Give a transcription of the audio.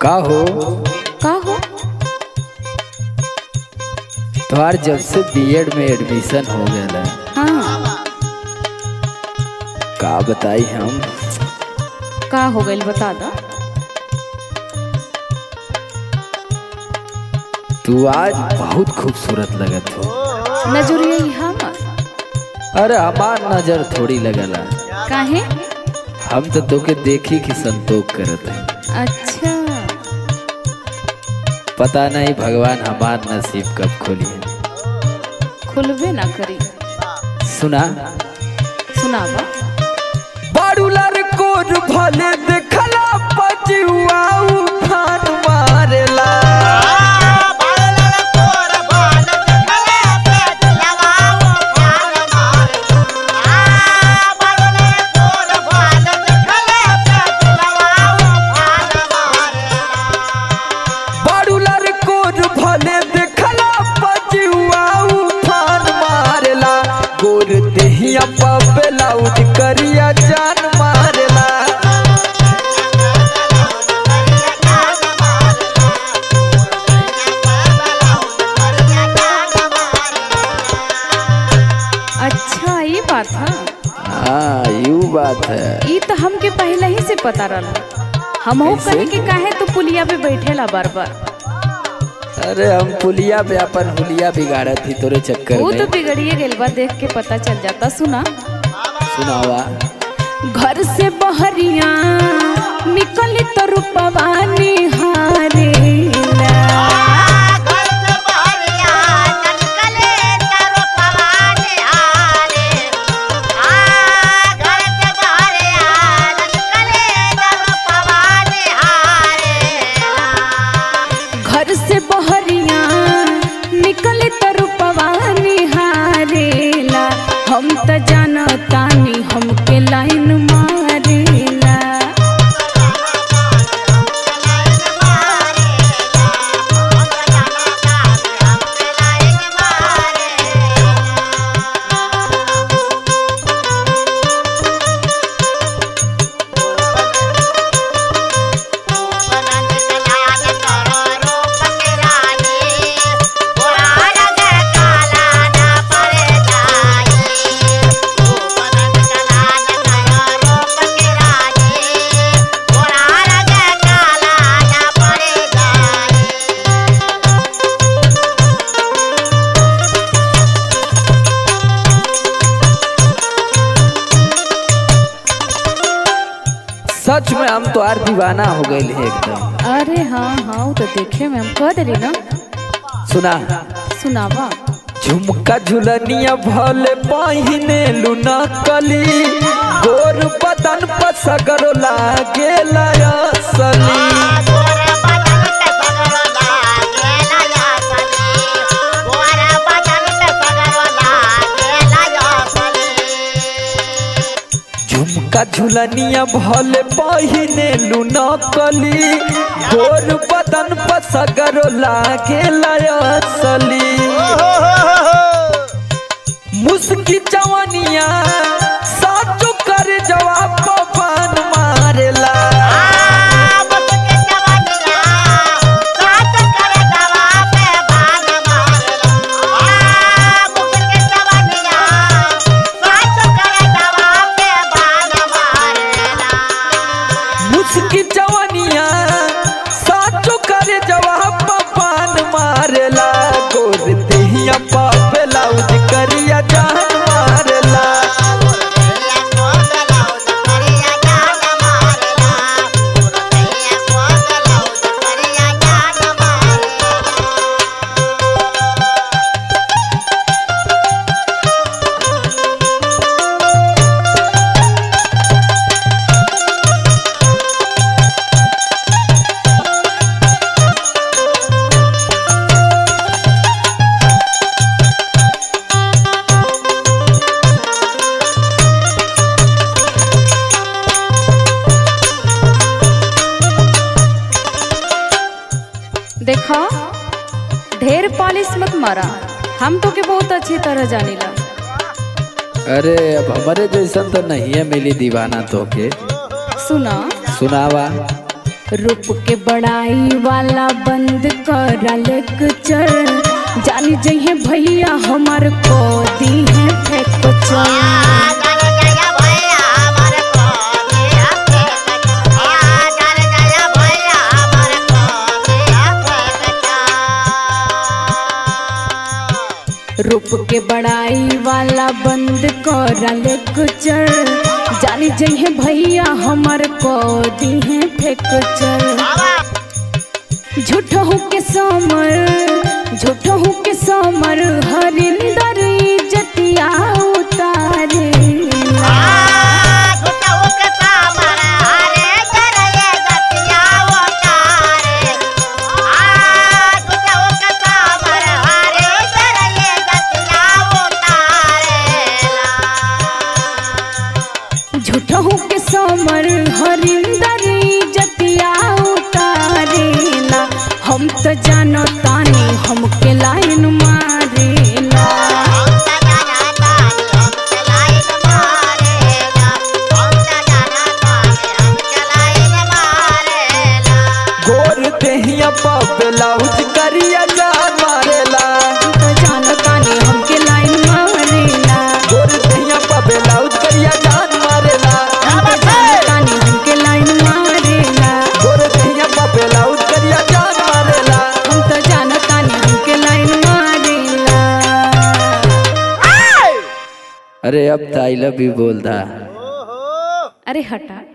का हो तुम्हार जब से बीएड में एडमिशन हो गया। हाँ का बताई हम का हो गइल बता दा। तू आज बहुत खूबसूरत लगत हो। नजरिया हमर अरे हमार नजर थोड़ी लगला। काहे? हम तो तोके देखी कि संतोष करत है। अच्छा पता नहीं भगवान हमार नसीब कब खोली। खुलबे ना करी। सुना सुनावा। बारूलर कोर भले देखला पजुआ उफान मारेला। बारूलर कोर भले देखला पजुआ उफान मारेला। गोर देहिया पर ब्लाउज करिया जान मारेला। अच्छा ये बात है। हाँ यू बात है। ये तो हमके पहले ही से पता रहा। हम कैसे? कहे के काहे तो पुलिया पे बैठेला बार बार। अरे हम पुलिया पे अपन हुलिया बिगाड़ा थी तोरे चक्कर वो में। तो बिगड़िए गेल बा, देख के पता चल जाता। सुना। सुनावा। घर से बहरिया निकली तो रूपवा निहारेला। घर से बहरिया निकले तो रूपवा निहारेला। हम तो जानतानी हमके लाइन मारेला। सच में हम तो आर दीवाना हो गए हैं एकदम। अरे हाँ हाँ वो तो देखे में हम कह देली ना। सुना। सुनावा। झुमका झुलनिया भले पहिने लुना कली। गोर बदन पर सगरो लागे असली। झुमका झुलनिया भले पहिने लुना कली। गोर बदन पर सगरो लागे असली। मुस्की जवानिया साचो कर जवाब पान मारेला। मुस्की जवानिया साचो कर जवाब पान मारेला। गोर देहिया पा ब्लाउज करिया जान मारेला। देखा ढेर पॉलिश मत मारा। हम तो के बहुत अच्छी तरह जानीला। अरे अब हमारे जैसन तो नहीं है मिली दीवाना तो के। सुना। सुनावा। रूप के बड़ाई वाला बंद करा लेक्चर, जानी जइहे भैया हमार को दी है फ्रैक्चर। रूप के बड़ाई वाला बंद करा लेक्चर, जानी जइहे भैया हमार को दी है फ्रैक्चर। झूठहू के समर हरिंदर इज्जतिया उतारे। झूठहू के समर हरिंदर इज्जतिया उतारेला। हम तो जानो तानी हमके लाइन मारेला। गोर देहिया पा ब्लाउज करिया जान मारेला। हम तो जानो तानी हमके लाइन मारेला। गोर देहिया पा ब्लाउज करिया जान मारेला। हम तो जानो तानी हमके लाइन मारेला। गोर देहिया पा ब्लाउज करिया जान मारेला। हम तो जानो तानी हमके लाइन मारेला। अरे अब तो आई लव यू बोल दा। अरे हटा।